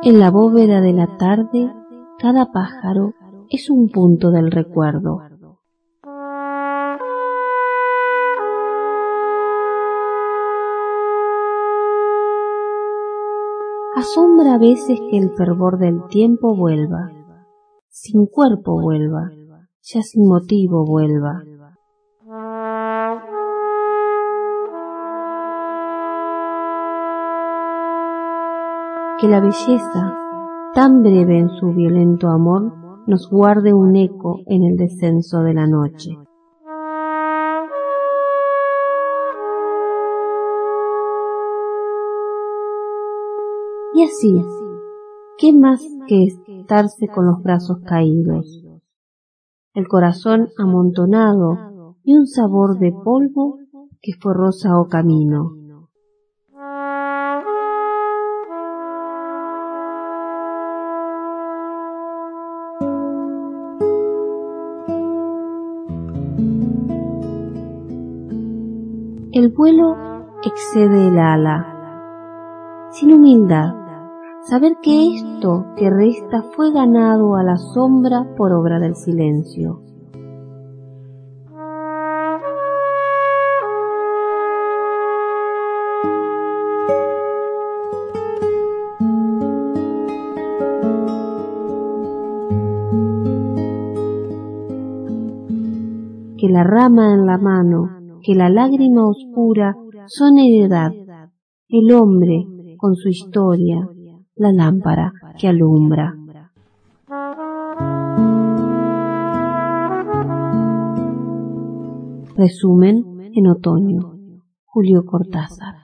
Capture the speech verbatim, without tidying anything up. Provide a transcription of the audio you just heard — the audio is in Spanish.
En la bóveda de la tarde, cada pájaro es un punto del recuerdo. Asombra a veces que el fervor del tiempo vuelva, sin cuerpo vuelva, ya sin motivo vuelva. Que la belleza, tan breve en su violento amor, nos guarde un eco en el descenso de la noche. Y así, ¿qué más que estarse con los brazos caídos, el corazón amontonado y un sabor de polvo que fue rosa o camino? El vuelo excede el ala, sin humildad, saber que esto que resta fue ganado a la sombra por obra del silencio. Que la rama en la mano, que la lágrima oscura son heredad, el hombre con su historia, la lámpara que alumbra. Resumen en otoño, Julio Cortázar.